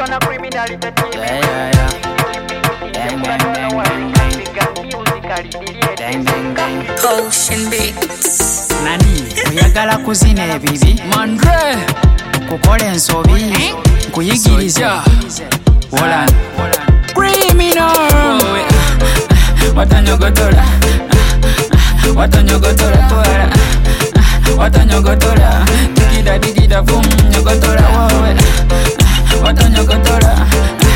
na criminality. Yeah. Dang, dang. Ocean Beats. Nani, oyagala kuzina ebibi Mandre, kukola ensobi kuyigiriza Wola Criminal Watanyogotola Watanyogotola Digida boom nyogotola Watanyogotola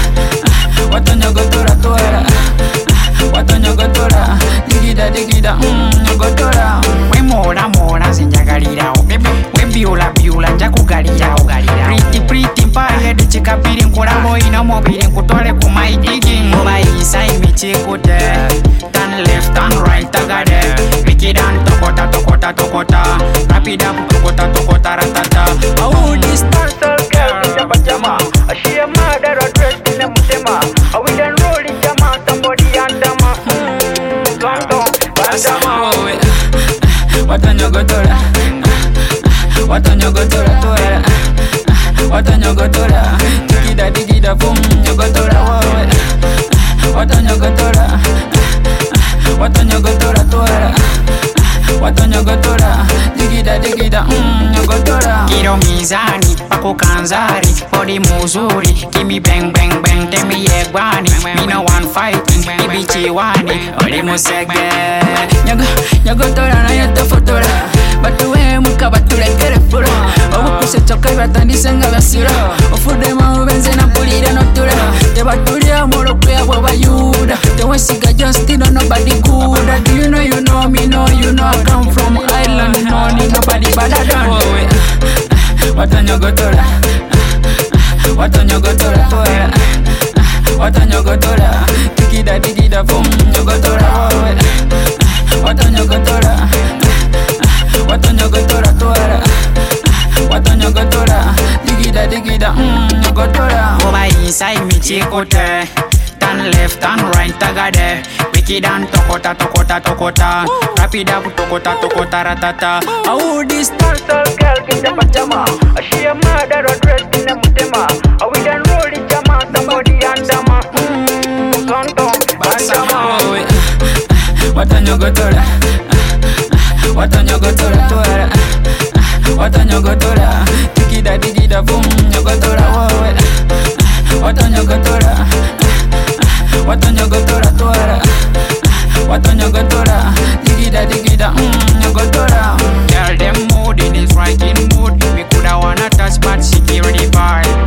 tola Watanyogotola digida nyogotola Mola zinjagalirawo webyula njakugalirawo pretty mpaye duchikapiri nkulabo ina mobili nkutwale ku my digging mubayisa imichikute turn left turn right tagade wikidan tokota rapid up tokota ratata oh this turtle girl in the pajama she a murderer dressed in a mutema we done rolling jama somebody andama Watanyogotola digida boom nyogotola Watanyogotola digida nyogotola Kiro mizani pako kanzari body muzuri kimi bang temi yegwani me no one fighting bibi chiwani oli musege nyogotola na yotofotola batuwe mukabatulekere fulo obukusecoka batandise nga basiro ofudema ubenze napulire notula tebatulya molokweya bw'abayuda tewesiga justino nobody good. Do you know me know you know I come from Ireland no need nobody but I don't Watanyogotola digida boom nyogotola Watanyogotola digida nyogotola obayisa imichikute turn left turn right tagade wikidan tokota rapid up tokota ratata oh this turtle girl in the pajama she a murderer dressed in a mutema we done rolling jama somebody andama basama Watanyogotola digida boom nyogotola Watanyogotola digida nyogotola Girl them mood in this striking mood we coulda wanna touch but she carry the vibe